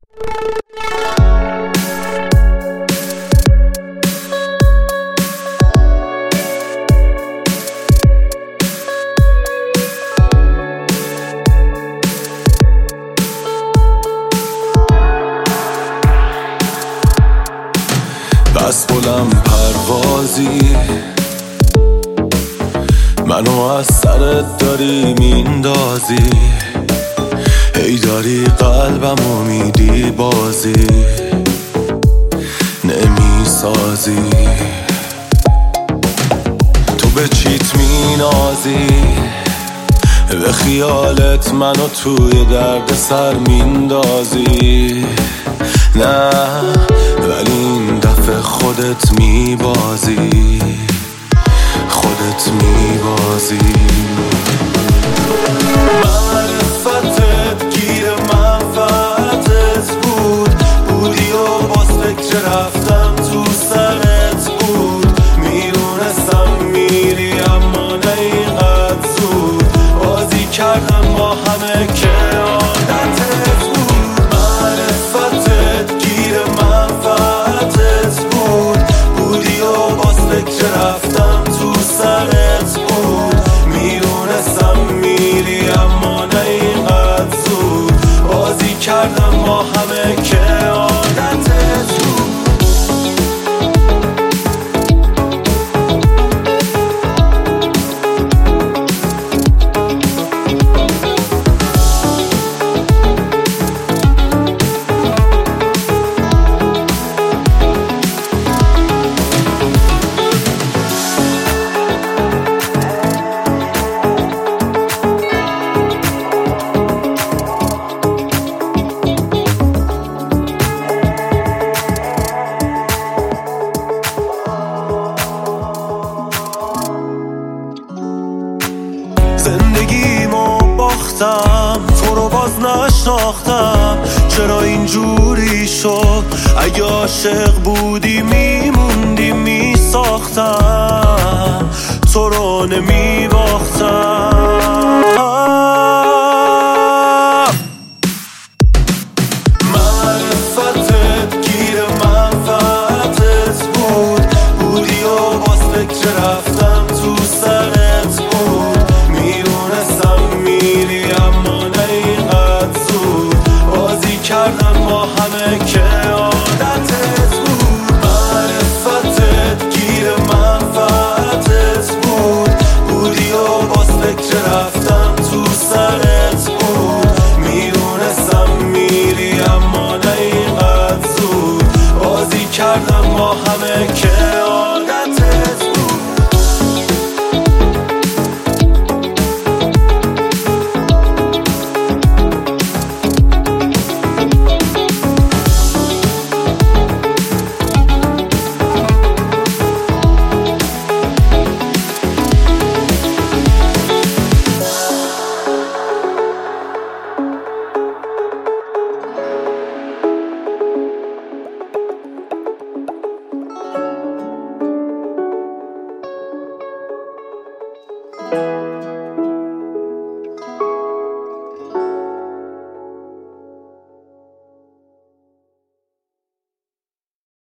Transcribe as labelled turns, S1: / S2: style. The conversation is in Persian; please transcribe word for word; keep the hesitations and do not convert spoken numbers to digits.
S1: بس بلند پروازی منو از سرت داری میندازی، هی داری قلبمو میدی بازی نمیسازی. تو به چیت مینازی، به خیالت منو توی درد سر میندازی. نه ولی این دفعه خودت میبازی، خودت میبازی. معرفتت گیر منفعتت بود، بودی و باز فکر رفتم تو سرت بود. میدونستم میری اما نه اینقدر زود، بازی کردم با همه که عادتت بود. معرفتت گیر منفعتت بود، بودی و باز فکر رفتم تو سرت بود. میدونستم میری اما نه اینقدر زود، بازی کردم با همه که عادتت بود. زندگیمو باختم، تو رو باز نشناختم. چرا اینجوری شد؟ اگه عاشق بودی میموندی میساختم، تو رو نمیباختم. معرفتت گیر منفعتت بود، بودی و باز فکر رفتم تو سرت بود. میدونستم میری اما نه اینقدر زود، بازی کردم با همه که عادتت بود. معرفتت گیر منفعتت بود، بودی و باز فکر رفتم تو سرت بود. میدونستم میری اما نه اینقدر زود، بازی کردم با همه که عادتت بود.